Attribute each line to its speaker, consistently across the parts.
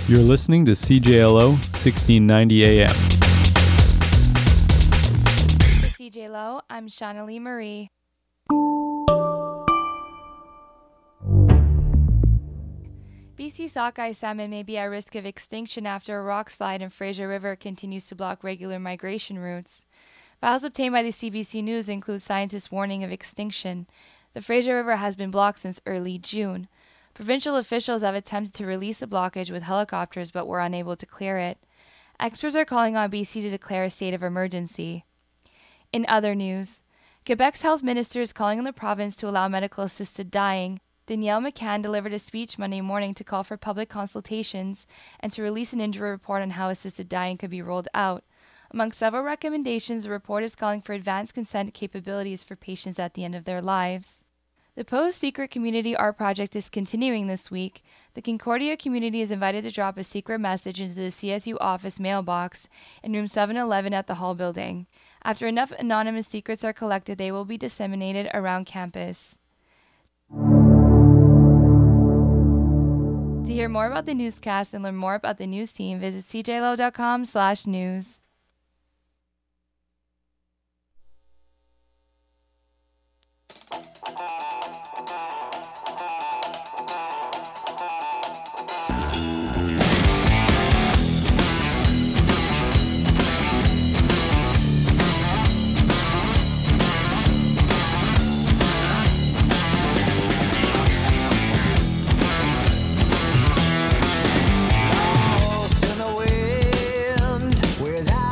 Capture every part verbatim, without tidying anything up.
Speaker 1: You're listening to C J L O sixteen ninety A M.
Speaker 2: For C J L O, I'm Shauna Lee Marie. B C sockeye salmon may be at risk of extinction after a rock slide in Fraser River continues to block regular migration routes. Files obtained by the C B C News include scientists' warning of extinction. The Fraser River has been blocked since early June. Provincial officials have attempted to release the blockage with helicopters but were unable to clear it. Experts are calling on B C to declare a state of emergency. In other news, Quebec's health minister is calling on the province to allow medical-assisted dying. Danielle McCann delivered a speech Monday morning to call for public consultations and to release an injury report on how assisted dying could be rolled out. Among several recommendations, the report is calling for advanced consent capabilities for patients at the end of their lives. The Post Secret Community Art Project is continuing this week. The Concordia community is invited to drop a secret message into the C S U office mailbox in room seven eleven at the Hall building. After enough anonymous secrets are collected, they will be disseminated around campus. To hear more about the newscast and learn more about the news team, visit c j l o dot com slash news.
Speaker 3: Without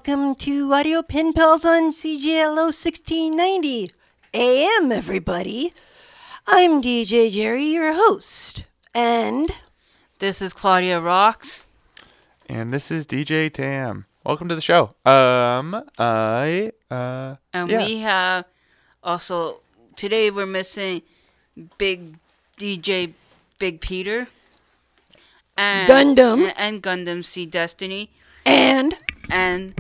Speaker 3: welcome to Audio Pen Pals on C J L O sixteen ninety A M, everybody. I'm D J Jerry, your host, and
Speaker 4: this is Claudia Rocks.
Speaker 5: And this is D J Tam. Welcome to the show. Um, I, uh,
Speaker 4: And
Speaker 5: yeah.
Speaker 4: we have also, today we're missing Big D J Big Peter. And,
Speaker 3: Gundam.
Speaker 4: And, and Gundam Sea Destiny.
Speaker 3: and
Speaker 4: And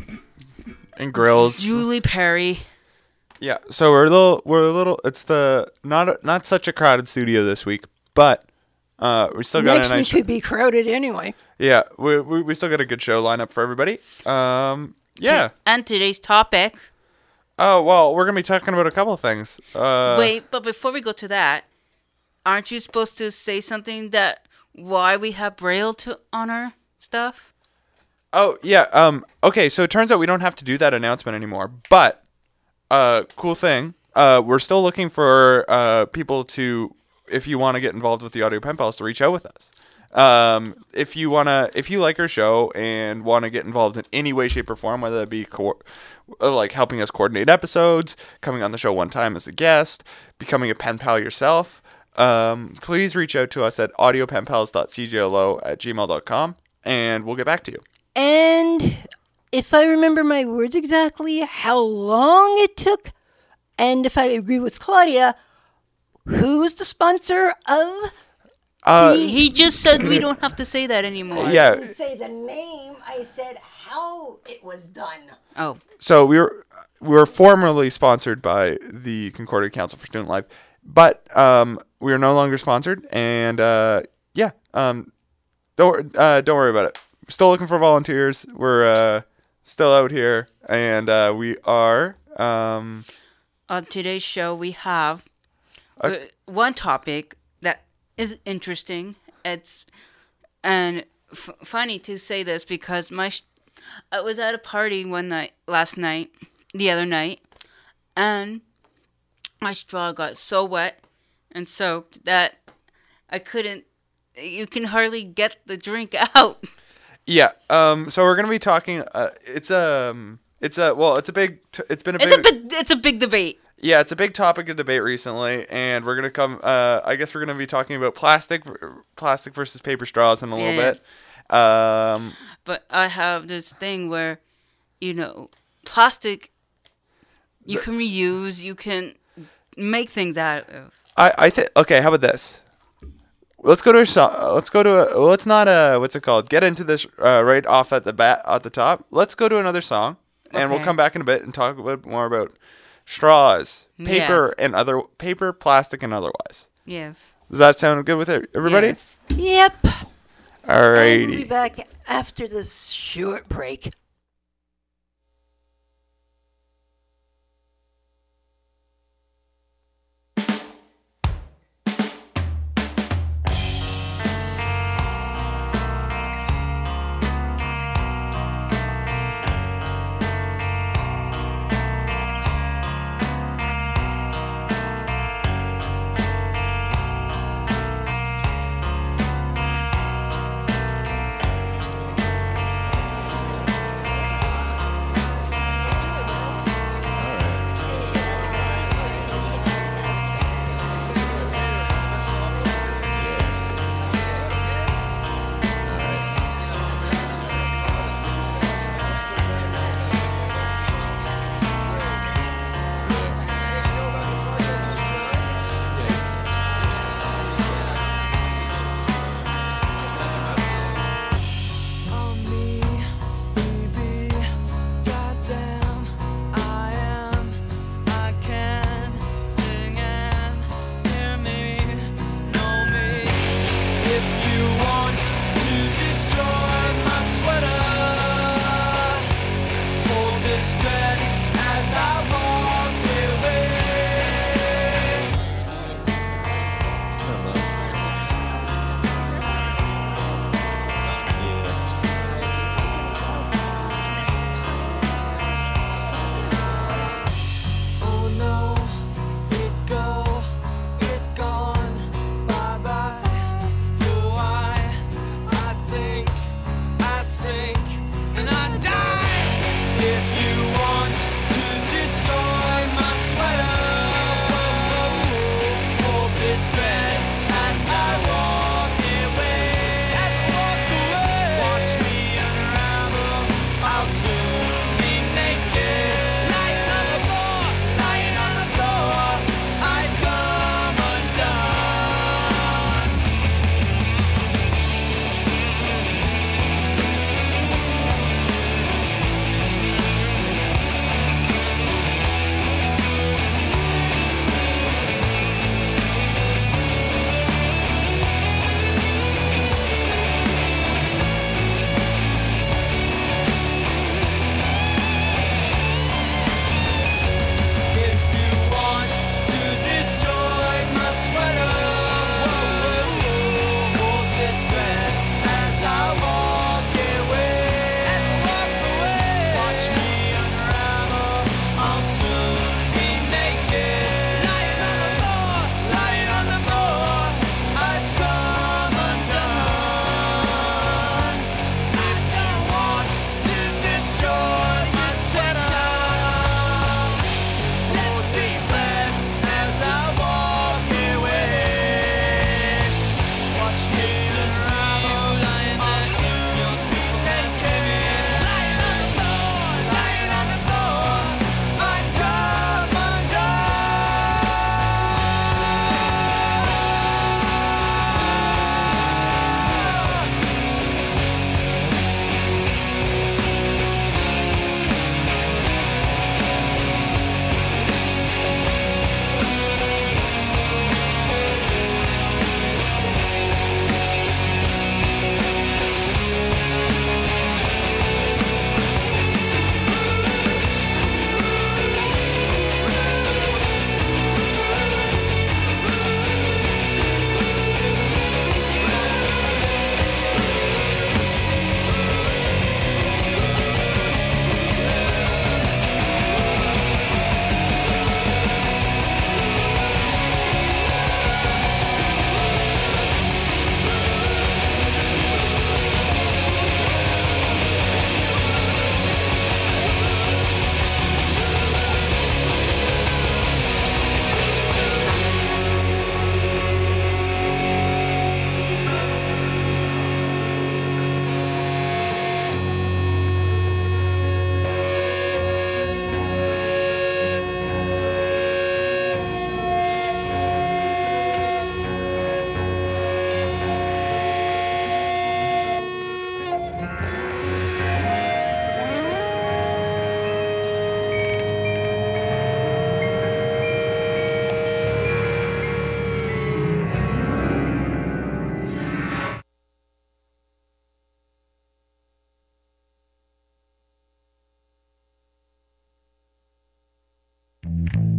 Speaker 5: And Grills.
Speaker 4: Julie Perry.
Speaker 5: Yeah, so we're a little, we're a little, it's the, not a, not such a crowded studio this week, but, uh, we still got
Speaker 3: next
Speaker 5: a nice
Speaker 3: week
Speaker 5: show.
Speaker 3: could be crowded anyway.
Speaker 5: Yeah, we, we, we still got a good show lineup for everybody. Um, yeah.
Speaker 4: And today's topic.
Speaker 5: Oh, well, we're going to be talking about a couple of things. Uh,
Speaker 4: Wait, but before we go to that, aren't you supposed to say something that why we have Braille to on our stuff?
Speaker 5: Oh, yeah, um, okay, so it turns out we don't have to do that announcement anymore, but, uh, cool thing, uh, we're still looking for, uh, people to, if you want to get involved with the Audio Pen Pals, to reach out with us. Um, if you want to, if you like our show and want to get involved in any way, shape, or form, whether that be co- like helping us coordinate episodes, coming on the show one time as a guest, becoming a pen pal yourself, um, please reach out to us at audiopenpals dot c j l o at gmail dot com, and we'll get back to you.
Speaker 3: And if I remember my words exactly, how long it took, and if I agree with Claudia, who's the sponsor of
Speaker 5: Uh,
Speaker 3: the...
Speaker 4: He just said we don't have to say that anymore.
Speaker 5: yeah.
Speaker 3: I didn't say the name, I said how it was done.
Speaker 4: Oh.
Speaker 5: So we were we were formerly sponsored by the Concordia Council for Student Life, but um, we are no longer sponsored, and uh, yeah, um, don't uh, don't worry about it. We're still looking for volunteers. We're uh, still out here, and uh, we are. Um,
Speaker 4: On today's show, we have
Speaker 5: Uh,
Speaker 4: uh, one topic that is interesting. It's and f- funny to say this because my sh- I was at a party one night last night, the other night, and my straw got so wet and soaked that I couldn't. You can hardly get the drink out.
Speaker 5: yeah. Um. So we're gonna be talking. Uh, it's um. It's a well. It's a big. T- it's been a
Speaker 4: It's
Speaker 5: big.
Speaker 4: a big. It's a big debate.
Speaker 5: Yeah, it's a big topic of debate recently, and we're gonna come. Uh, I guess we're gonna be talking about plastic, plastic versus paper straws in a little
Speaker 4: Yeah.
Speaker 5: bit. Um,
Speaker 4: But I have this thing where, you know, plastic. You can reuse. You can make things out of.
Speaker 5: I I think okay. How about this? Let's go to a song. Let's go to a. Let's not uh. What's it called? Get into this uh, right off at the bat at the top. Let's go to another song, and we'll
Speaker 4: Okay.
Speaker 5: come back in a bit and talk a bit more about straws, paper,
Speaker 4: Yes.
Speaker 5: and other paper, plastic, and otherwise.
Speaker 4: Yes.
Speaker 5: Does that sound good with everybody?
Speaker 4: Yes.
Speaker 3: Yep.
Speaker 5: Alrighty.
Speaker 3: And we'll be back after this short break.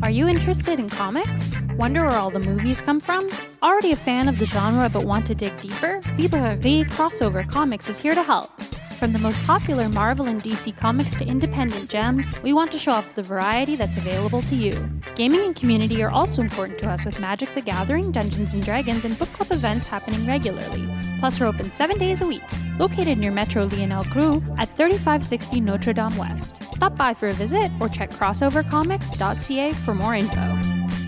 Speaker 6: Are you interested in comics? Wonder where all the movies come from? Already a fan of the genre but want to dig deeper? Librairie Crossover Comics is here to help. From the most popular Marvel and D C comics to independent gems, we want to show off the variety that's available to you. Gaming and community are also important to us with Magic the Gathering, Dungeons and Dragons, and book club events happening regularly. Plus, we're open seven days a week. Located near Metro Lionel Crew at thirty-five sixty Notre Dame West. Stop by for a visit or check crossover comics dot c a for more info.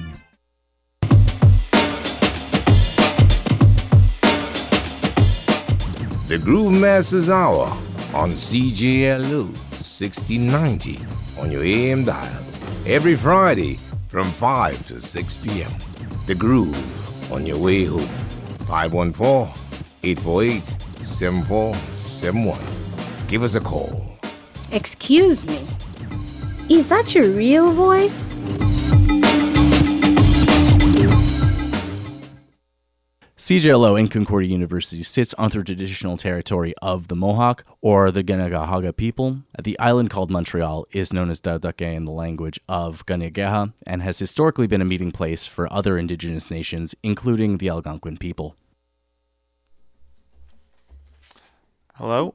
Speaker 7: The Groove Masters Hour on C J L O sixteen ninety on your A M dial. Every Friday from five to six p.m. The Groove on your way home. five one four, eight four eight, seven four seven one. Give us a call.
Speaker 8: Excuse me. Is that your real voice?
Speaker 1: C J L O in Concordia University sits on the traditional territory of the Mohawk, or the Ganagahaga people. The island called Montreal is known as Dardake in the language of Ganegeha, and has historically been a meeting place for other indigenous nations, including the Algonquin people.
Speaker 5: Hello?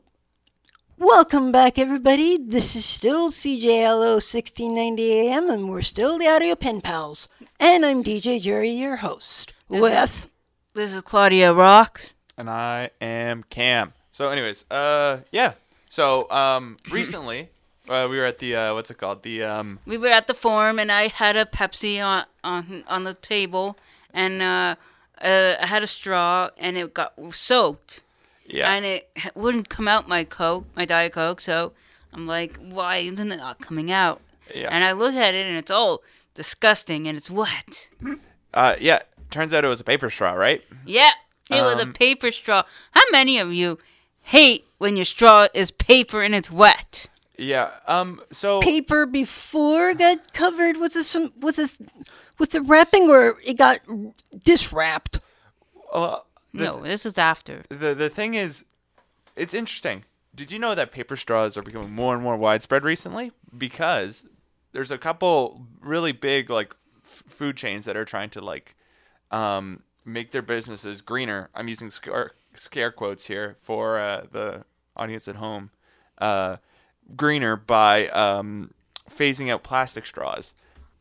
Speaker 3: Welcome back, everybody. This is still C J L O sixteen ninety A M, and we're still the Audio Pen Pals. And I'm D J Jerry, your host,
Speaker 4: This
Speaker 3: with...
Speaker 4: This is Claudia Rocks.
Speaker 5: And I am Cam. So anyways, uh, yeah. So, um, recently, uh, we were at the, uh, what's it called? The, um...
Speaker 4: We were at the forum, and I had a Pepsi on on, on the table, and uh, uh, I had a straw, and it got soaked.
Speaker 5: Yeah.
Speaker 4: And it wouldn't come out my Coke, my Diet Coke, so I'm like, why isn't it not coming out?
Speaker 5: Yeah.
Speaker 4: And I look at it, and it's all disgusting, and it's wet.
Speaker 5: Uh, yeah. Turns out it was a paper straw, right?
Speaker 4: Yeah, it was a
Speaker 5: Um,
Speaker 4: paper straw. How many of you hate when your straw is paper and it's wet?
Speaker 5: Yeah. Um, so...
Speaker 3: paper before it got covered with the some with this with the wrapping, or it got diswrapped.
Speaker 5: Uh, the,
Speaker 4: No, this is after.
Speaker 5: the, the thing is, it's interesting. Did you know that paper straws are becoming more and more widespread recently? Because there's a couple really big, like, f- food chains that are trying to, like... Um, make their businesses greener. I'm using scare, scare quotes here for uh, the audience at home. Uh, greener by um, phasing out plastic straws.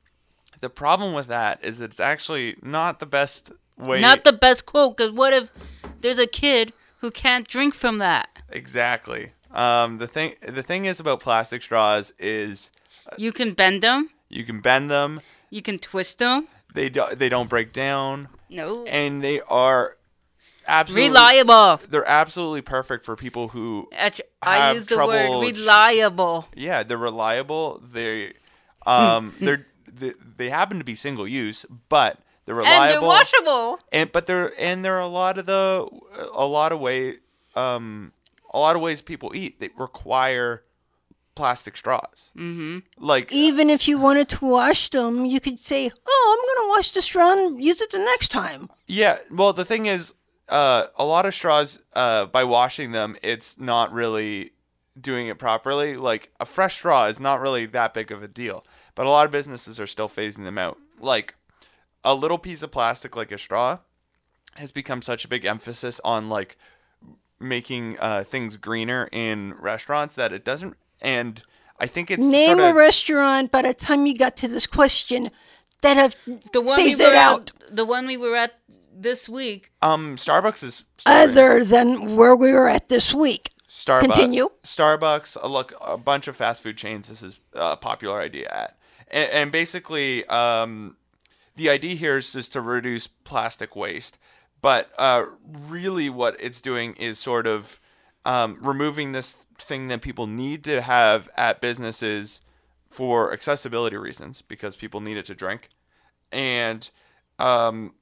Speaker 5: The problem with that is it's actually not the best way.
Speaker 4: Not the best quote, because what if there's a kid who can't drink from that?
Speaker 5: Exactly. Um, the thing the thing is about plastic straws is
Speaker 4: You can bend them.
Speaker 5: you can bend them.
Speaker 4: You can twist them.
Speaker 5: They do, they don't break down,
Speaker 4: No.
Speaker 5: and they are absolutely
Speaker 4: Reliable.
Speaker 5: They're absolutely perfect for people who
Speaker 4: Actu- I
Speaker 5: have
Speaker 4: use the
Speaker 5: trouble
Speaker 4: word
Speaker 5: sh-
Speaker 4: reliable.
Speaker 5: yeah, they're reliable. They um they're they, they happen to be single use, but they're reliable.
Speaker 4: And they're washable.
Speaker 5: And but there and there are a lot of the a lot of way um a lot of ways people eat that require plastic straws. Mm-hmm. Like
Speaker 3: Even if you wanted to wash them, you could say, "Oh, I'm gonna wash the straw and use it the next time."
Speaker 5: yeah, well the thing is, uh, a lot of straws, uh, by washing them, it's not really doing it properly. Like a fresh straw is not really that big of a deal, but a lot of businesses are still phasing them out. Like a little piece of plastic, like a straw, has become such a big emphasis on like making uh, things greener in restaurants that it doesn't. And I think it's
Speaker 3: Name
Speaker 5: sort
Speaker 3: a
Speaker 5: of,
Speaker 3: restaurant by the time you got to this question that have
Speaker 4: The one
Speaker 3: phased
Speaker 4: we were
Speaker 3: it out.
Speaker 4: At, the one we were at this week.
Speaker 5: um Starbucks is starting.
Speaker 3: Other than where we were at this week.
Speaker 5: Starbucks,
Speaker 3: Continue.
Speaker 5: Starbucks, a look, a bunch of fast food chains. This is a popular idea at, and, and basically, um, the idea here is just to reduce plastic waste. But uh, really, what it's doing is sort of um, removing this thing that people need to have at businesses for accessibility reasons, because people need it to drink, and um,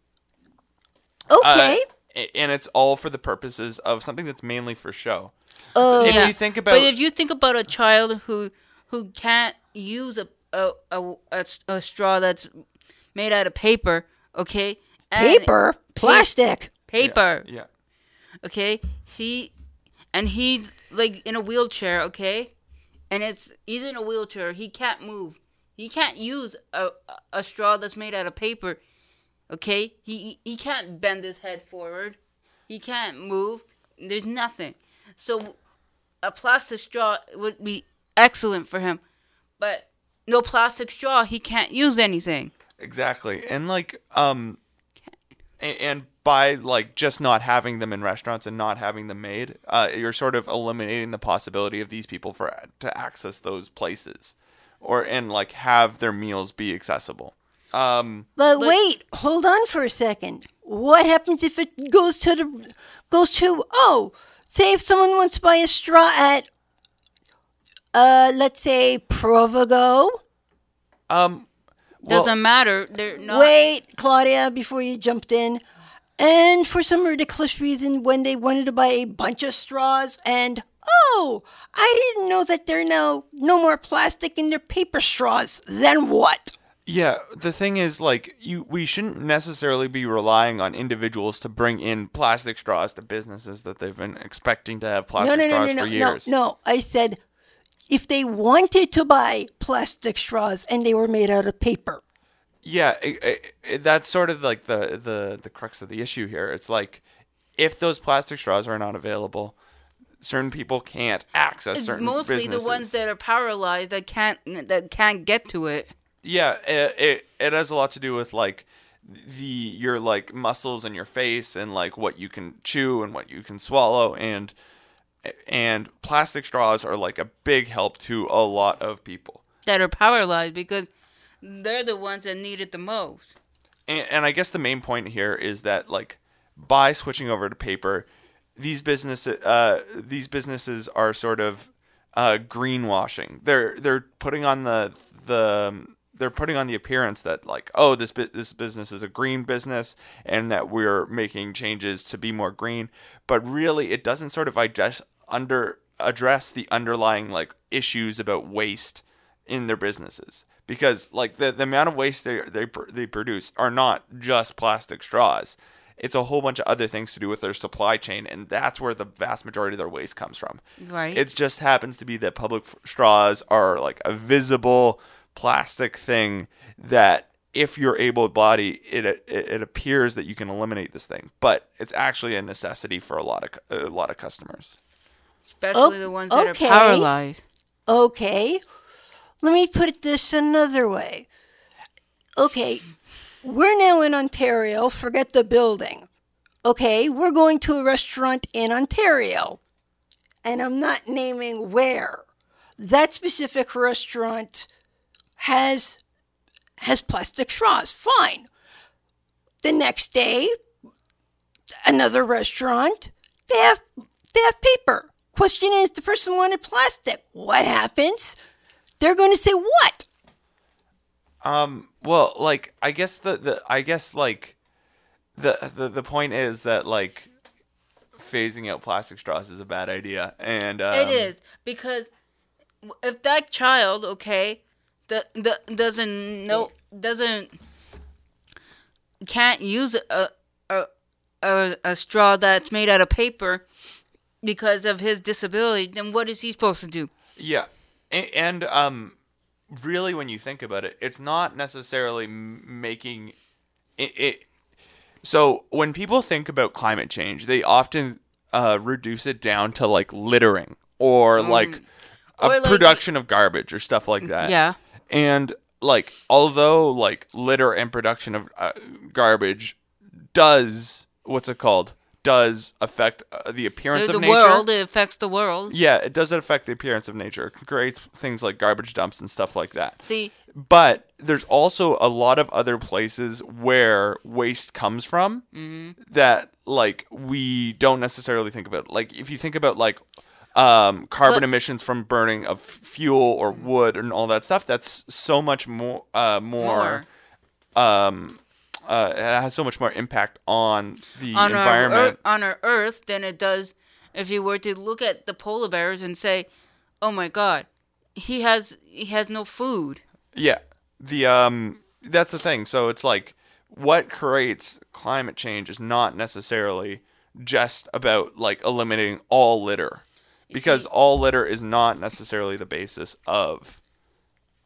Speaker 3: Okay.
Speaker 5: uh, and it's all for the purposes of something that's mainly for show.
Speaker 3: Uh,
Speaker 5: If
Speaker 4: Yeah.
Speaker 5: you think about,
Speaker 4: But if you think about a child who who can't use a a, a, a, a straw that's made out of paper, okay? And
Speaker 3: paper, plastic.
Speaker 4: Paper.
Speaker 5: yeah,
Speaker 4: Okay? He and he like in a wheelchair, okay? And it's he's in a wheelchair, he can't move. He can't use a a straw that's made out of paper. Okay, he he, he can't bend his head forward. He can't move. There's nothing. So a plastic straw would be excellent for him, but no plastic straw, he can't use anything.
Speaker 5: Exactly. And like um and, and by like just not having them in restaurants and not having them made, uh you're sort of eliminating the possibility of these people for to access those places or and like have their meals be accessible. Um
Speaker 3: But wait, hold on for a second. What happens if it goes to the goes to oh, say if someone wants to buy a straw at uh let's say Provigo?
Speaker 5: um well,
Speaker 4: Doesn't matter. They're not.
Speaker 3: Wait, Claudia, before you jumped in. And for some ridiculous reason, when they wanted to buy a bunch of straws, and oh, I didn't know that there are now no more plastic in their paper straws. Then what?
Speaker 5: Yeah, the thing is, like, you we shouldn't necessarily be relying on individuals to bring in plastic straws to businesses that they've been expecting to have
Speaker 3: No,
Speaker 5: plastic
Speaker 3: no, no,
Speaker 5: straws
Speaker 3: no, no,
Speaker 5: for
Speaker 3: no,
Speaker 5: years.
Speaker 3: no. I said if they wanted to buy plastic straws and they were made out of paper.
Speaker 5: Yeah, it, it, it, that's sort of like the, the, the crux of the issue here. It's like, if those plastic straws are not available, certain people can't access
Speaker 4: It's
Speaker 5: certain
Speaker 4: mostly
Speaker 5: businesses.
Speaker 4: the ones that are paralyzed that can't that can't get to it.
Speaker 5: Yeah, it, it it has a lot to do with like the your like muscles in your face and like what you can chew and what you can swallow and and plastic straws are like a big help to a lot of people.
Speaker 4: That are paralyzed because they're the ones that need it the most.
Speaker 5: And, and I guess the main point here is that like by switching over to paper, these businesses uh these businesses are sort of uh greenwashing. They're they're putting on the the they're putting on the appearance that like, oh, this bu- this business is a green business and that we're making changes to be more green, but really it doesn't sort of address under address the underlying like issues about waste in their businesses, because like the, the amount of waste they they they produce are not just plastic straws. It's a whole bunch of other things to do with their supply chain, and that's where the vast majority of their waste comes from.
Speaker 4: Right.
Speaker 5: It just happens to be that public f- straws are like a visible plastic thing that if you're able-bodied, it, it it appears that you can eliminate this thing, but it's actually a necessity for a lot of a lot of customers,
Speaker 4: Especially
Speaker 3: Oh,
Speaker 4: the ones that
Speaker 3: okay.
Speaker 4: are paralyzed.
Speaker 3: Okay, let me put it this another way. Okay, we're now in Ontario. Forget the building. Okay, we're going to a restaurant in Ontario. And I'm not naming where. That specific restaurant has has plastic straws. Fine. The next day, another restaurant, they have they have paper. Question is, the person wanted plastic. What happens? They're going to say what?
Speaker 5: Um. Well, like I guess the, the I guess like the, the the point is that like phasing out plastic straws is a bad idea, and um,
Speaker 4: It is because if that child, okay, the the doesn't know doesn't can't use a a a, a straw that's made out of paper because of his disability, then what is he supposed to do?
Speaker 5: Yeah, and, and um, really, when you think about it, it's not necessarily m- making it, it. So when people think about climate change, they often uh, reduce it down to like littering or like a
Speaker 4: Or, like-
Speaker 5: production of garbage or stuff like that.
Speaker 4: Yeah.
Speaker 5: And like, although like litter and production of uh, garbage does what's it called does affect uh, the appearance
Speaker 4: The,
Speaker 5: of
Speaker 4: the
Speaker 5: nature.
Speaker 4: world, it affects the world.
Speaker 5: Yeah, it does affect the appearance of nature. It creates things like garbage dumps and stuff like that.
Speaker 4: See,
Speaker 5: But there's also a lot of other places where waste comes from that like we don't necessarily think about. Like if you think about like um, carbon
Speaker 4: But-
Speaker 5: emissions from burning of fuel or wood and all that stuff, that's so much more uh, more, um uh, it has so much more impact on the
Speaker 4: on our
Speaker 5: environment.
Speaker 4: earth, on our Earth than it does if you were to look at the polar bears and say, "Oh my God, he has he has no food."
Speaker 5: Yeah. The um that's the thing. So it's like what creates climate change is not necessarily just about like eliminating all litter. Because
Speaker 4: see-
Speaker 5: all litter is not necessarily the basis of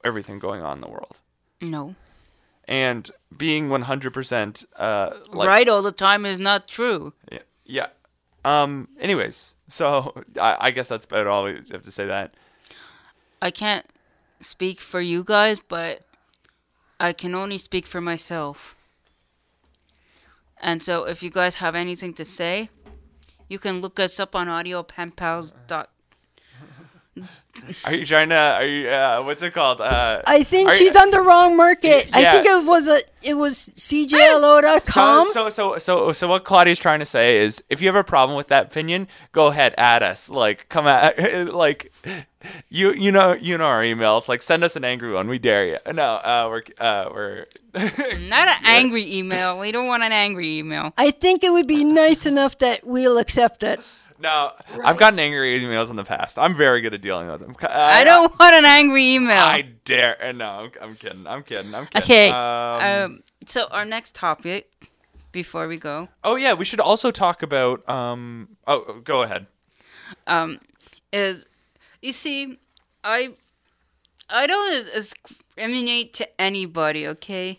Speaker 5: everything going on in the world.
Speaker 4: No.
Speaker 5: And being one hundred percent uh, like,
Speaker 4: right all the time is not true.
Speaker 5: Yeah. yeah. Um. Anyways, so I, I guess that's about all we have to say that.
Speaker 4: I can't speak for you guys, but I can only speak for myself. And so if you guys have anything to say, you can look us up on audio pen pals dot com.
Speaker 5: Are you trying to? Are you? Uh, what's it called? Uh,
Speaker 3: I think
Speaker 5: are
Speaker 3: she's
Speaker 5: you,
Speaker 3: on the wrong market.
Speaker 5: Yeah.
Speaker 3: I think it was a it was C J L O dot com.
Speaker 5: So, so so so so what Claudia's trying to say is, if you have a problem with that opinion, go ahead, add us. Like, come at like, you you know you know our emails. Like, send us an angry one. We dare you. No, uh, we're uh, we're
Speaker 4: not an angry email. We don't want an angry email.
Speaker 3: I think it would be nice enough that we'll accept it.
Speaker 5: No, right. I've gotten angry emails in the past. I'm very good at dealing with them.
Speaker 4: I, I don't want an angry email.
Speaker 5: I dare. No, I'm, I'm kidding. I'm kidding. I'm kidding.
Speaker 4: Okay.
Speaker 5: Um,
Speaker 4: um, so our next topic, before we go.
Speaker 5: Oh yeah, we should also talk about. Um. Oh, go ahead.
Speaker 4: Um, is you see, I, I don't discriminate to anybody. Okay.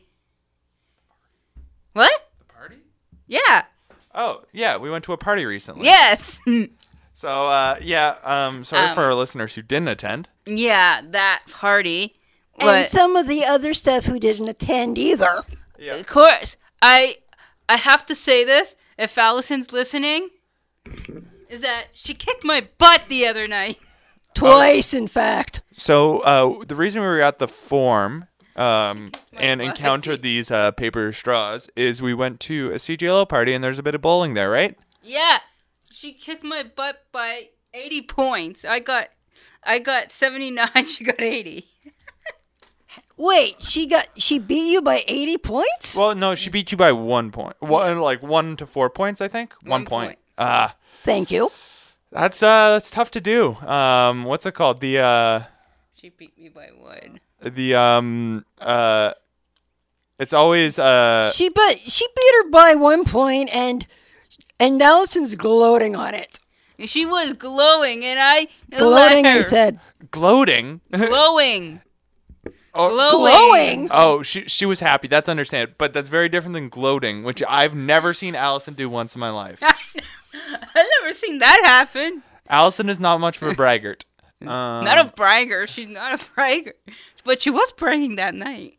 Speaker 4: What?
Speaker 5: The party?
Speaker 4: Yeah.
Speaker 5: Oh, yeah, we went to a party recently.
Speaker 4: Yes.
Speaker 5: So, uh, yeah, um, sorry
Speaker 4: Um,
Speaker 5: for our listeners who didn't attend.
Speaker 4: Yeah, that party.
Speaker 3: And
Speaker 4: But,
Speaker 3: some of the other stuff who didn't attend either.
Speaker 5: Yeah.
Speaker 4: of course, I I have to say this, if Allison's listening, is that she kicked my butt the other night.
Speaker 3: Twice, in fact.
Speaker 5: So, uh, the reason we were at the Forum um, and encountered these uh, paper straws is we went to a C G L O party and there's a bit of bowling there, right?
Speaker 4: Yeah, she kicked my butt by eighty points. I got, I got seventy-nine. She got eighty.
Speaker 3: Wait, she got she beat you by eighty points?
Speaker 5: Well, no, she beat you by one point. One, like one to four points, I think. One,
Speaker 4: One
Speaker 5: point.
Speaker 4: point.
Speaker 5: Ah,
Speaker 3: Thank you.
Speaker 5: that's uh, that's tough to do. Um, what's it called? The uh,
Speaker 4: She beat me by one.
Speaker 5: the um, uh, it's always uh.
Speaker 3: She but she beat her by one point, and and Allison's gloating on it.
Speaker 4: She was glowing, and I
Speaker 3: Gloating,
Speaker 4: let her.
Speaker 3: I said.
Speaker 5: Gloating.
Speaker 4: Glowing.
Speaker 5: Oh,
Speaker 4: Glowing.
Speaker 3: Glowing.
Speaker 5: Oh, she she was happy. That's understandable, but that's very different than gloating, which I've never seen Allison do once in my life.
Speaker 4: I've never seen that happen.
Speaker 5: Allison is not much of a braggart. Um,
Speaker 4: Not a bragger. She's not a bragger. But she was bragging that night.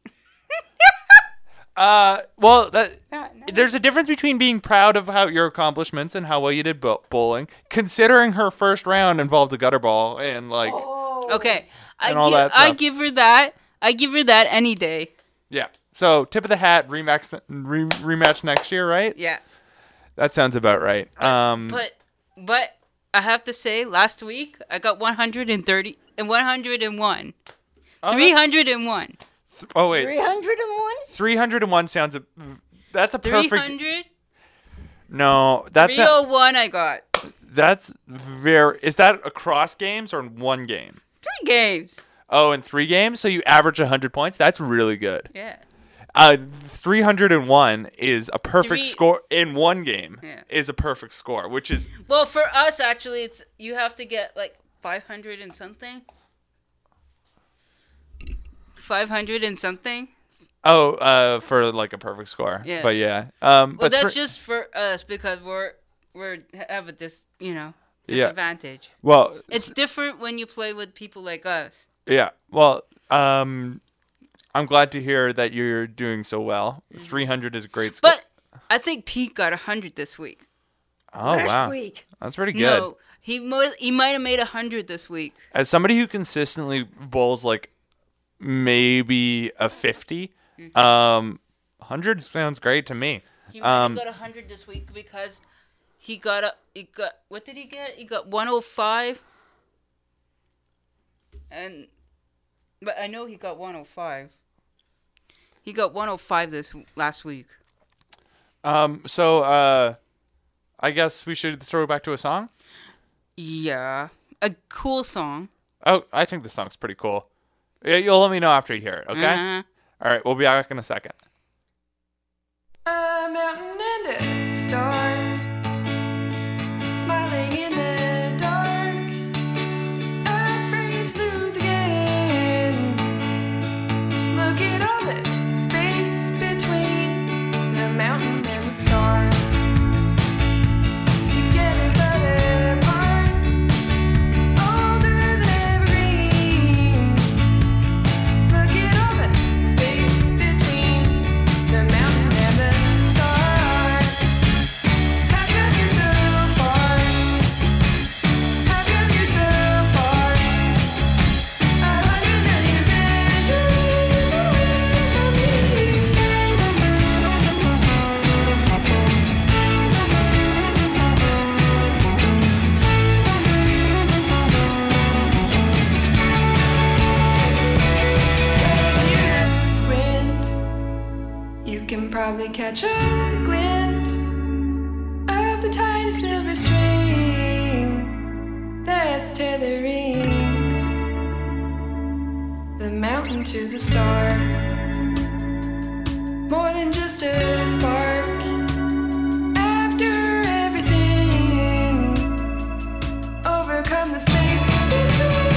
Speaker 5: Uh, well, that,
Speaker 4: That night.
Speaker 5: there's a difference between being proud of how your accomplishments and how well you did bo- bowling, considering her first round involved a gutter ball and like,
Speaker 4: Okay. I,
Speaker 5: And all
Speaker 4: gi-
Speaker 5: that
Speaker 4: I
Speaker 5: stuff.
Speaker 4: give her that. I give her that any day.
Speaker 5: yeah. So tip of the hat, rematch, re- rematch next year, right?
Speaker 4: Yeah.
Speaker 5: That sounds about right. Um,
Speaker 4: But but I have to say, last week I got one hundred thirty and one hundred one.
Speaker 5: oh,
Speaker 4: three hundred one.
Speaker 5: th- oh wait,
Speaker 3: Three hundred and one?
Speaker 5: three hundred one sounds. A, that's a perfect.
Speaker 4: three hundred.
Speaker 5: No, that's
Speaker 4: three
Speaker 5: a,
Speaker 4: oh one I got.
Speaker 5: that's very. Is that across games or in one game?
Speaker 4: Three games.
Speaker 5: Oh, in three games, so you average one hundred points. That's really good.
Speaker 4: Yeah.
Speaker 5: Uh, three hundred one is a perfect
Speaker 4: Three-
Speaker 5: score in one game.
Speaker 4: Yeah.
Speaker 5: Is a perfect score, which is
Speaker 4: Well, for us, actually, it's you have to get like five hundred and something. five hundred and something.
Speaker 5: oh, uh, for like a perfect score.
Speaker 4: Yeah.
Speaker 5: But yeah, um,
Speaker 4: Well,
Speaker 5: but
Speaker 4: that's
Speaker 5: three-
Speaker 4: just for us because we're we're have a dis you know
Speaker 5: Yeah.
Speaker 4: disadvantage.
Speaker 5: well,
Speaker 4: It's different when you play with people like us.
Speaker 5: yeah, well, um, I'm glad to hear that you're doing so well. three hundred is a great score.
Speaker 4: But I think Pete got a hundred this week.
Speaker 5: oh
Speaker 3: Last
Speaker 5: wow,
Speaker 3: week.
Speaker 5: that's pretty good.
Speaker 4: No, he mo- he might have made a hundred this week.
Speaker 5: As somebody who consistently bowls like maybe a fifty, um, one hundred sounds great to me.
Speaker 4: He might
Speaker 5: Um,
Speaker 4: have got a hundred this week because he got a he got what did he get? He got one oh five. And but I know he got one oh five. He got one oh five this last week.
Speaker 5: Um, so, uh, I guess we should throw it back to a song.
Speaker 4: Yeah, a cool song.
Speaker 5: Oh, I think the song's pretty cool. Yeah, you'll let me know after you hear it, okay?
Speaker 4: Uh-huh.
Speaker 5: All right, we'll be back in a second.
Speaker 9: A mountain and a star, smiling in the dark, afraid to lose again. catch a glint of the tiny silver string that's tethering the mountain to the star. More than just a spark. After everything, overcome the space between.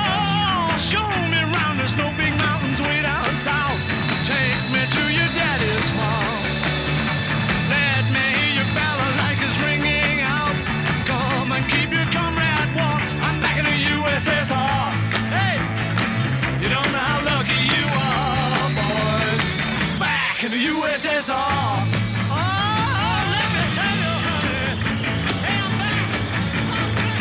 Speaker 10: Show me round the snow big mountains way down south. Take me to your daddy's in the U S S R. Oh, let me tell you, honey. Hey, I'm back.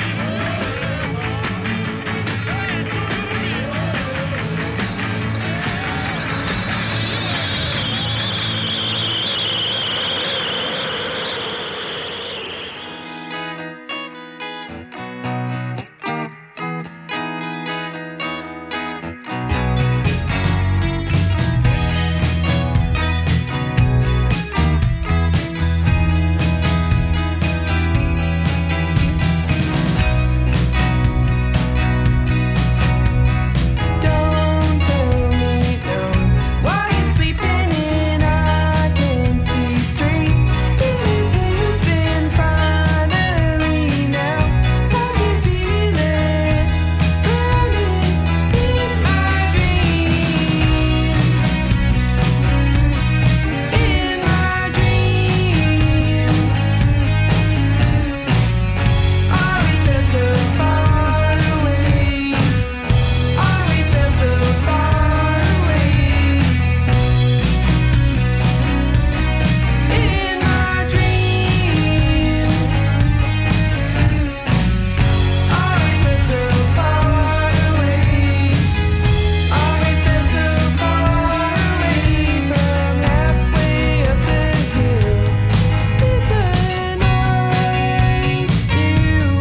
Speaker 9: Don't tell me no. While you're sleeping in, I can see straight. Your tail's been finally now. I can feel it burning in my dreams. In my dreams, always felt so far away. Always felt so far away. In my dreams, always felt so far away. Always felt so far away from halfway up the hill. It's a nice view.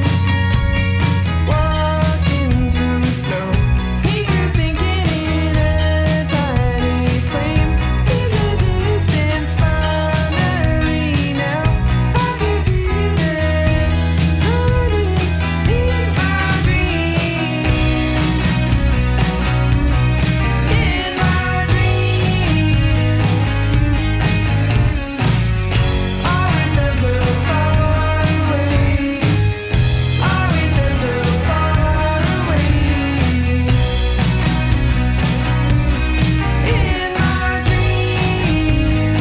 Speaker 9: Walking through snow, sneakers sinking in a tiny flame. In the distance, finally now, I can feel it burning in my dreams. In my dreams, always felt so far away. Always felt so far away. In my dreams,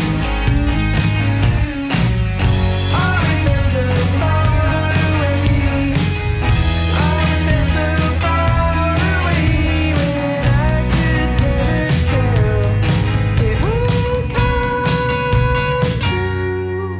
Speaker 9: always felt so far away. Always felt so far away when I could never tell it would come true.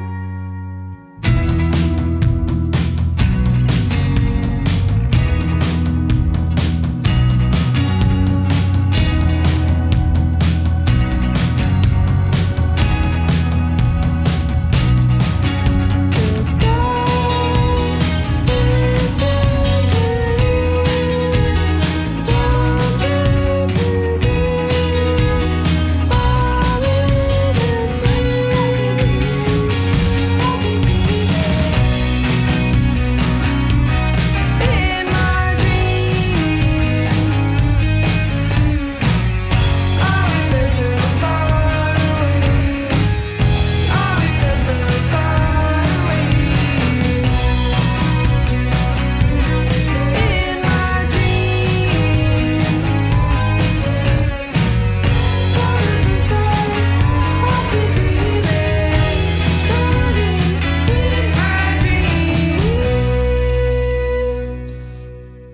Speaker 9: The sky is tangerine, water freezing, falling asleep. I can feel it in my dreams. Always felt so far away. Always felt so far away. In my dreams, for the first time, I can feel it burning in my dreams.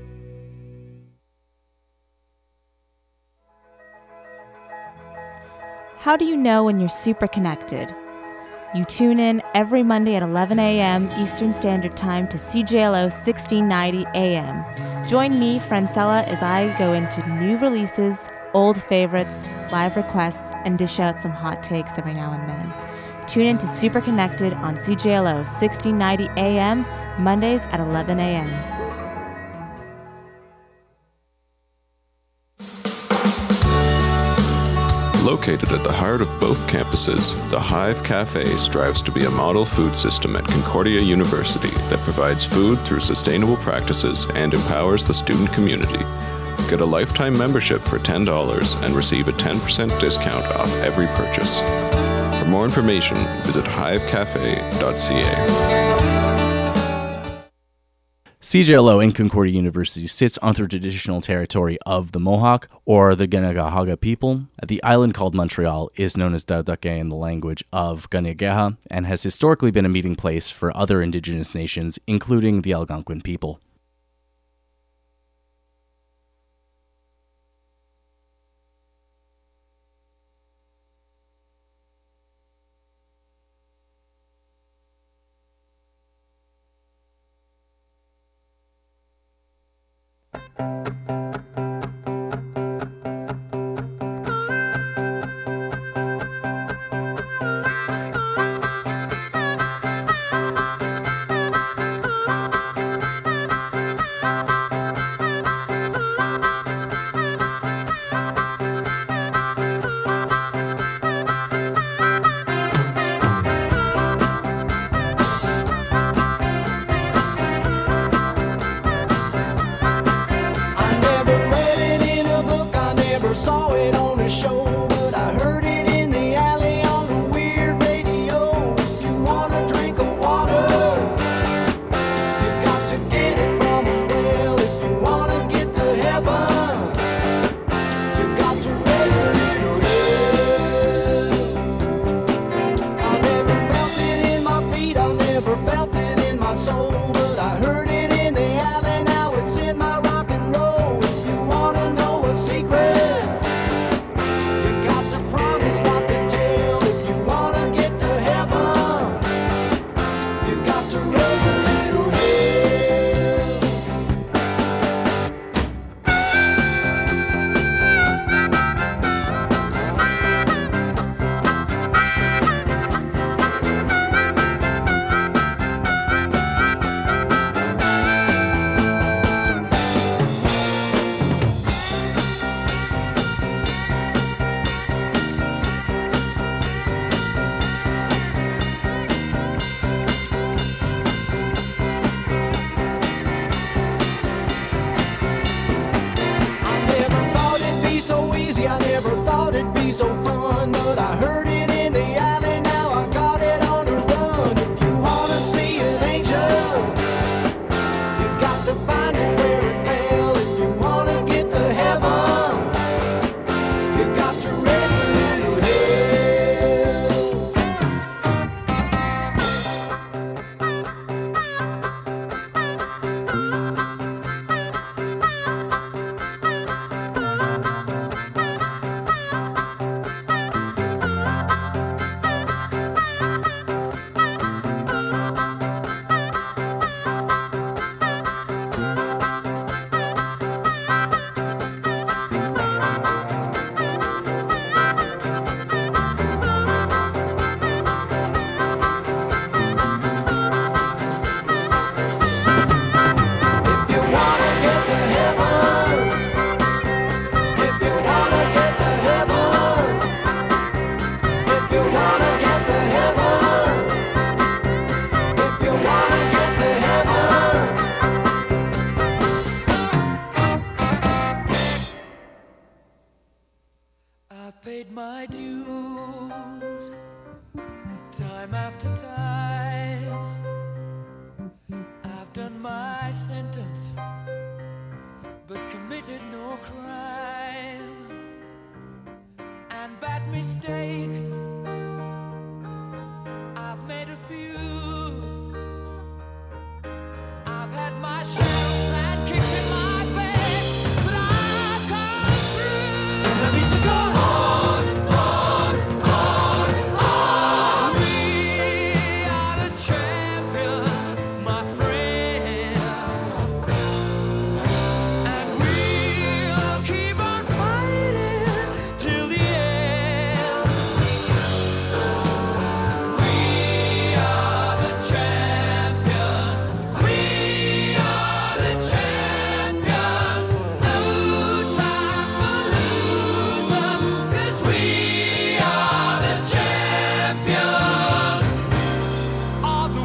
Speaker 11: How do you know when you're super connected? You tune in every Monday at eleven a.m. Eastern Standard Time to C J L O sixteen ninety A M. Join me, Francella, as I go into new releases, old favorites, live requests, and dish out some hot takes every now and then. Tune in to Super Connected on C J L O sixteen ninety A M, Mondays at eleven a.m.
Speaker 12: Located at the heart of both campuses, the Hive Cafe strives to be a model food system at Concordia University that provides food through sustainable practices and empowers the student community. Get a lifetime membership for ten dollars and receive a ten percent discount off every purchase. For more information, visit hive cafe dot c a.
Speaker 1: C J L O in Concordia University sits on the traditional territory of the Mohawk, or the Ganagahaga people. The island called Montreal is known as Dardake in the language of Ganegeha, and has historically been a meeting place for other indigenous nations, including the Algonquin people.
Speaker 10: I never read it in a book, I never saw it on a show, but I heard it in the alley on a weird radio. If you wanna drink a water, you got to get it from a well. If you wanna get to heaven, you got to raise a little hell. I never felt it in my feet, I never felt it in my soul, but I heard it in the alley, now it's in my rock and roll. If you wanna know a secret, you got to promise not to tell. If you wanna get to heaven, you got to raise a little hell. I never thought it'd be so easy, I never thought it'd be so fun, but I heard it in the alley, now I got it on the run. If you wanna see an angel, you got to find it where it fell. If you wanna get to heaven, you got to raise a little hell. If you wanna get to heaven, if you wanna get to heaven, if you wanna get to heaven, if you wanna get to heaven.
Speaker 9: I've paid my dues time after time. I've done my sentence, but committed no crime. And bad mistakes, I've made a few. I've had my shouts and kicks in my face, but I've come through. And I need to go on, on, on, on. We are the champions, my friends, and we'll keep on fighting till the end. We are the champions. We are the champions. No time for losers, 'cause we are the champions of the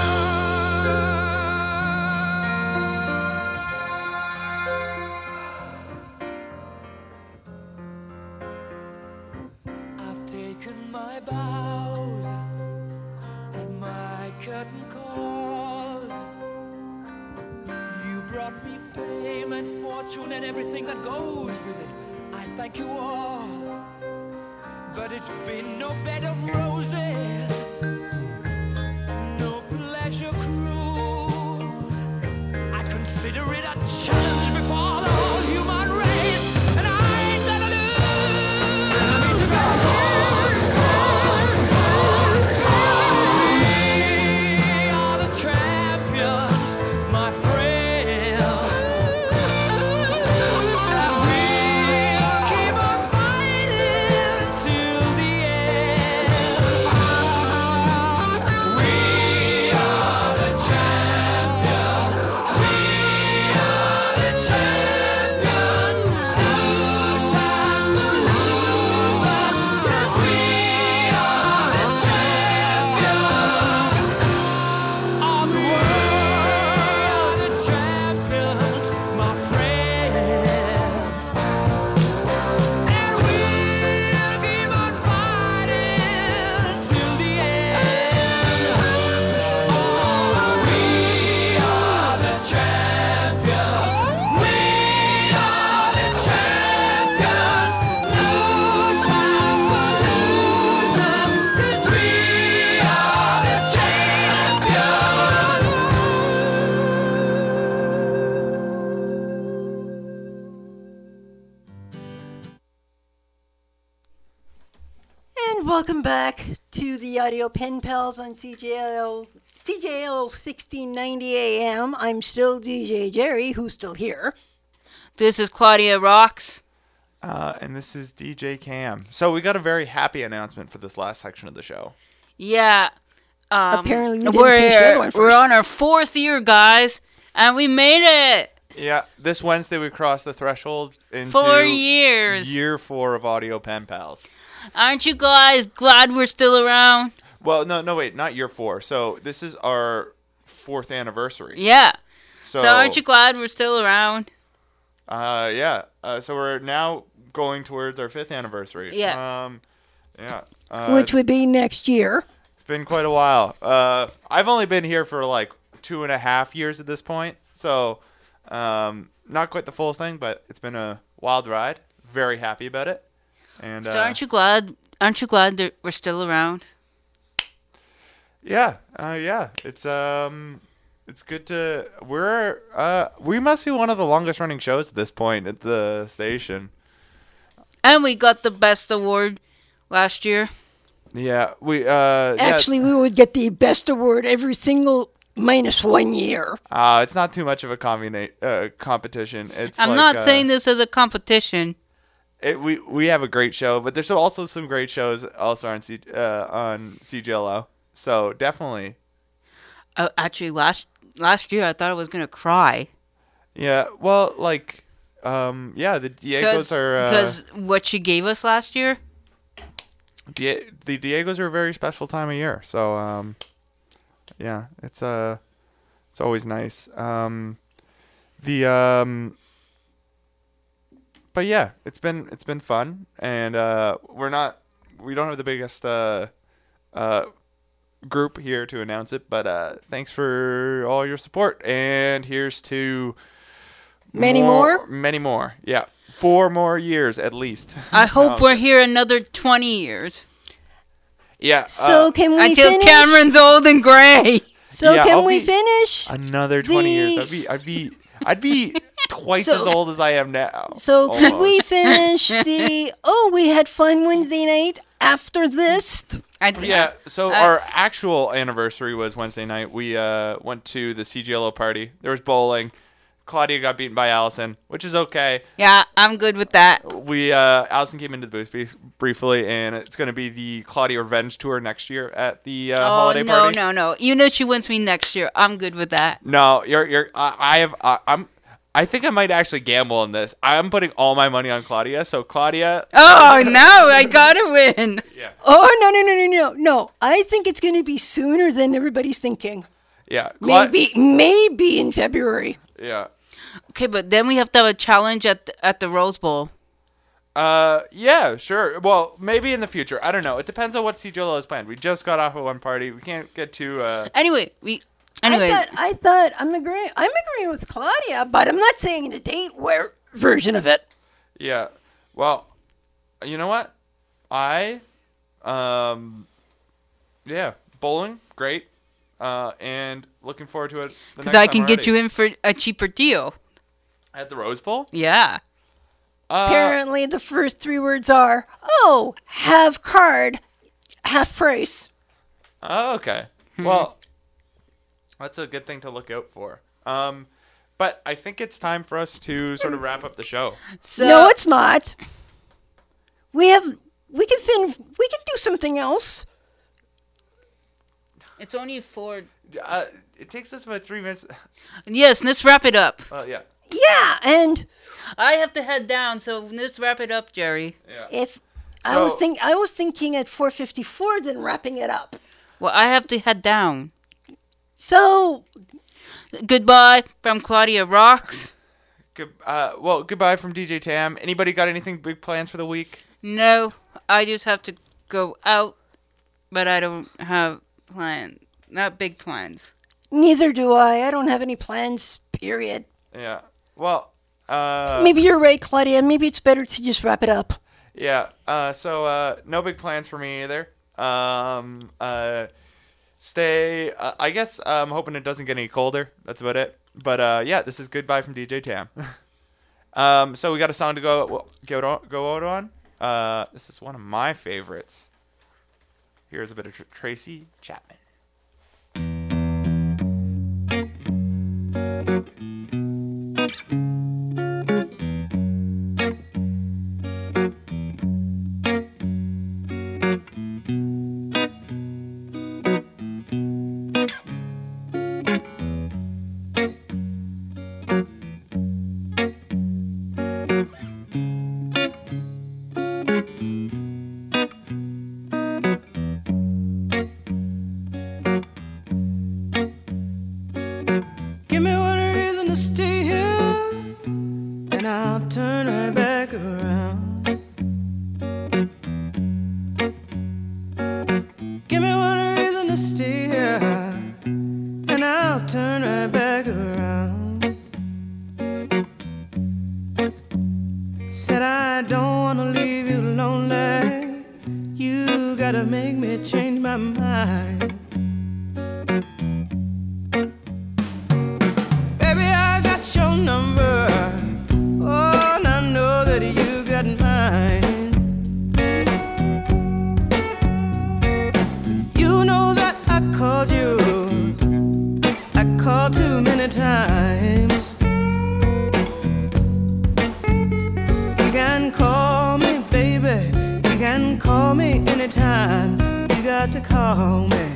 Speaker 9: world. I've taken my bows and my curtain calls. You brought me fame and fortune and everything that goes with it. I thank you all, but it's been no bed of roses, no pleasure cruise. I consider it a challenge before the whole human race, and I ain't gonna lose. And I need to go on, on, on, on. We are the champions, my friends,
Speaker 3: welcome back to the Audio Pen Pals on C J L C J L sixteen ninety A M. I'm still D J Jerry, who's still here.
Speaker 4: This is Claudia Rocks.
Speaker 5: Uh, and this is D J Cam. So we got a very happy announcement for this last section of the show.
Speaker 4: Yeah. Um,
Speaker 3: Apparently we didn't
Speaker 4: we're,
Speaker 3: finish the other one
Speaker 4: We're
Speaker 3: first.
Speaker 4: on our fourth year, guys, and we made it.
Speaker 5: Yeah, this Wednesday we crossed the threshold into
Speaker 4: Four years.
Speaker 5: year four of Audio Pen Pals.
Speaker 4: Aren't you guys glad we're still around?
Speaker 5: Well, no, no, wait, not year four. So this is our fourth anniversary.
Speaker 4: Yeah.
Speaker 5: So,
Speaker 4: So aren't you glad we're still around?
Speaker 5: Uh, yeah. Uh, so we're now going towards our fifth anniversary.
Speaker 4: Yeah.
Speaker 5: Um, yeah. Uh,
Speaker 3: Which
Speaker 5: it's-
Speaker 3: would be next year.
Speaker 5: It's been quite a while. Uh, I've only been here for like two and a half years at this point, so um, not quite the full thing, but it's been a wild ride. Very happy about it. And uh,
Speaker 4: So aren't you glad? Aren't you glad that we're still around?
Speaker 5: yeah, uh, yeah, it's um, it's good to we're uh, we must be one of the longest running shows at this point at the station.
Speaker 4: And we got the best award last year.
Speaker 5: Yeah, we uh,
Speaker 3: Actually,
Speaker 5: yeah,
Speaker 3: we would get the best award every single minus one year.
Speaker 5: uh, it's not too much of a combina- uh, competition. It's
Speaker 4: I'm
Speaker 5: like,
Speaker 4: not
Speaker 5: uh,
Speaker 4: saying this as a competition.
Speaker 5: It, we we have a great show, but there's also some great shows also on C, uh, on C G L O. So definitely,
Speaker 4: Uh, actually, last last year I thought I was gonna cry.
Speaker 5: yeah. Well, like, um, yeah, the Diegos are
Speaker 4: because
Speaker 5: uh,
Speaker 4: what she gave us last year.
Speaker 5: Die- the Diegos are a very special time of year. So um, yeah, it's uh, it's always nice. Um, the um. But yeah, it's been it's been fun, and uh, we're not we don't have the biggest uh, uh, group here to announce it, but uh, thanks for all your support, and here's to
Speaker 3: Many more?
Speaker 5: many more, yeah, four more years at least.
Speaker 4: I hope
Speaker 5: No.
Speaker 4: we're here another twenty years.
Speaker 5: Yeah.
Speaker 3: So
Speaker 5: uh,
Speaker 3: can we
Speaker 4: Until
Speaker 3: finish?
Speaker 4: Cameron's old and gray.
Speaker 3: So
Speaker 5: Yeah,
Speaker 3: can
Speaker 5: I'll
Speaker 3: we
Speaker 5: be-
Speaker 3: finish?
Speaker 5: another twenty
Speaker 3: the-
Speaker 5: years. I'd be I'd be I'd be twice
Speaker 3: So-
Speaker 5: as old as I am now.
Speaker 3: So could
Speaker 5: almost.
Speaker 3: we finish the? Oh, we had fun Wednesday night after this.
Speaker 4: I,
Speaker 5: Yeah, so
Speaker 4: I-
Speaker 5: our actual anniversary was Wednesday night. We uh, went to the C G L O party. There was bowling. Claudia got beaten by Allison, which is okay.
Speaker 4: Yeah, I'm good with that.
Speaker 5: We uh, Allison came into the booth brief- briefly, and it's going to be the Claudia Revenge tour next year at the uh,
Speaker 4: oh
Speaker 5: holiday
Speaker 4: no,
Speaker 5: party.
Speaker 4: no, no! You know she wins me next year. I'm good with that.
Speaker 5: No, you're you're. I I have. Uh, I'm. I think I might actually gamble on this. I'm putting all my money on Claudia. So Claudia.
Speaker 4: Oh no! I gotta win.
Speaker 3: Oh no no no no no no! I think it's going to be sooner than everybody's thinking.
Speaker 5: Yeah. Cla-
Speaker 3: Maybe maybe in February.
Speaker 5: Yeah.
Speaker 4: Okay, but then we have to have a challenge at the, at the Rose Bowl.
Speaker 5: Uh, yeah, sure. Well, maybe in the future. I don't know. It depends on what C G L O has planned. We just got off of one party. We can't get too. Uh,
Speaker 4: Anyway, we. Anyway,
Speaker 3: I thought I thought I'm agreeing. I'm agreeing with Claudia, but I'm not saying the date where version of it.
Speaker 5: yeah. Well, you know what? I, um, yeah, bowling, great. Uh, and looking forward to it. the
Speaker 4: because
Speaker 5: next
Speaker 4: I
Speaker 5: time
Speaker 4: can get
Speaker 5: already.
Speaker 4: you in for a cheaper deal.
Speaker 5: At the Rose Bowl.
Speaker 4: Yeah.
Speaker 5: Uh,
Speaker 3: Apparently, the first three words are, "Oh, have card, half price."
Speaker 5: Oh, okay. Well, that's a good thing to look out for. Um, but I think it's time for us to sort of wrap up the show.
Speaker 4: So
Speaker 3: No, it's not. We have. We can fin. We can do something else.
Speaker 4: it's only four.
Speaker 5: Uh, it takes us about three minutes.
Speaker 4: Yes, let's wrap it up.
Speaker 5: Uh, yeah.
Speaker 3: Yeah, and
Speaker 4: I have to head down, so let's wrap it up, Jerry.
Speaker 5: Yeah.
Speaker 3: if I
Speaker 5: So-
Speaker 3: was think I was thinking at four fifty-four, then wrapping it up.
Speaker 4: Well, I have to head down.
Speaker 3: So
Speaker 4: Goodbye from Claudia Rocks.
Speaker 5: Good, uh, well, goodbye from D J Tam. Anybody got anything big plans for the week?
Speaker 4: No, I just have to go out, but I don't have plans. Not big plans.
Speaker 3: neither do I. I don't have any plans. Period.
Speaker 5: Yeah. Well, uh,
Speaker 3: Maybe you're right, Claudia. Maybe it's better to just wrap it up.
Speaker 5: yeah. Uh, so uh, no big plans for me either. Um, uh, stay. Uh, I guess I'm hoping it doesn't get any colder. That's about it. But uh, yeah, this is goodbye from D J Tam. um, so we got a song to go go on, go out on. Uh, this is one of my favorites. here's a bit of Tr- Tracy Chapman.
Speaker 10: Give me one reason to stay here, and I'll turn right back around. Give me one reason to stay here, and I'll turn right back around. Said I don't wanna leave you lonely. You gotta make me change my mind. Baby, I got your number. Oh, and I know that you got mine. You know that I called you. I called too many times. You can call me, baby. You can call me anytime. You got to call me.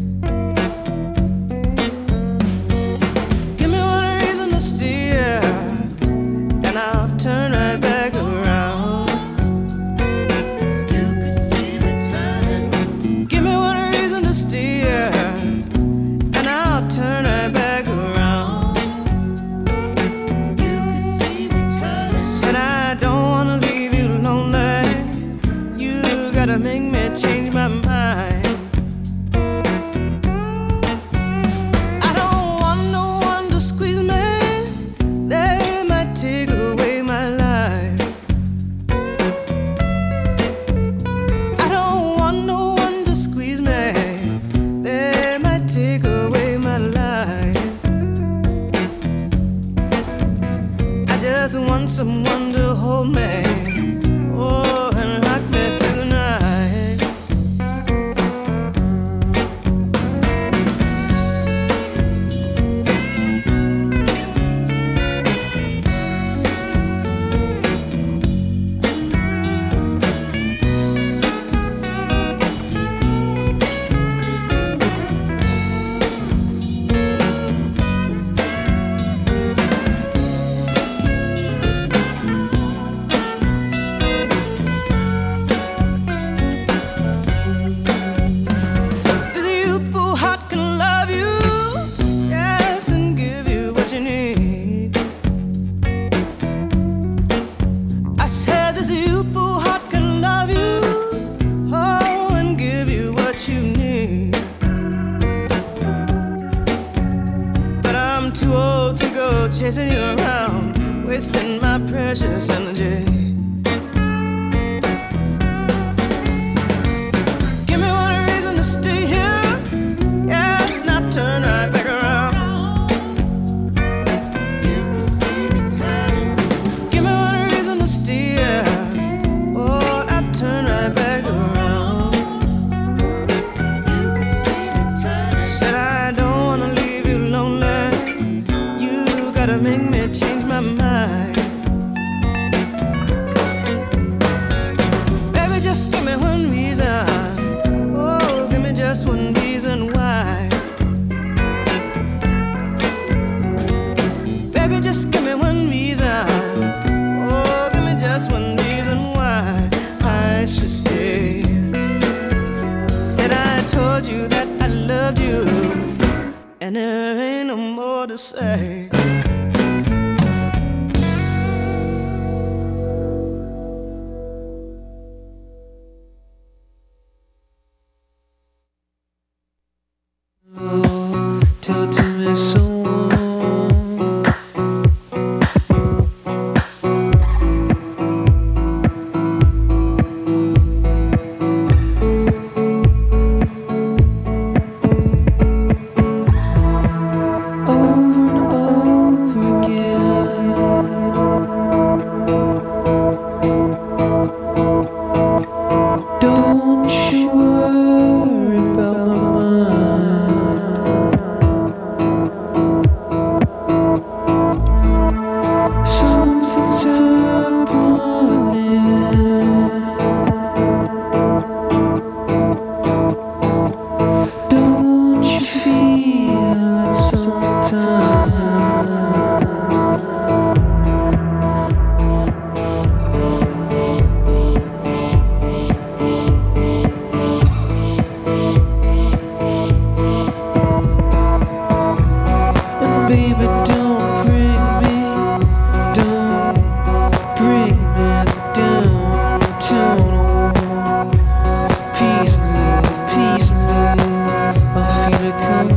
Speaker 10: Give me one reason to steer, and I'll turn right back around. You can see me turning. Give me one reason to steer, and I'll turn right back around. You can see me turning. Said I don't wanna leave you lonely. You gotta make me change my mind. I don't want no one to squeeze me. They might take away my life. I don't want no one to squeeze me. They might take away my life. I just want someone to hold me. Oh, and rock me through the night. The youthful heart can love you, yes, and give you what you need. I said this youthful heart can love you, oh, and give you what you need. But I'm too old to go chasing you around, wasting my precious energy. Give me one reason to stay here, yes, not turn right back around. You can see me turning. Give me one reason to stay here, oh, not turn right back around. You can see me turning. Said I don't wanna leave you lonely. You gotta make me change my mind. Baby, just give me one reason. Oh, give me just one reason why. Baby, just give me one reason. Oh, give me just one reason why I should stay. Said I told you that I loved you, and there ain't no more to say. Tell it to me someone. Over and over again. Don't you worry.
Speaker 13: could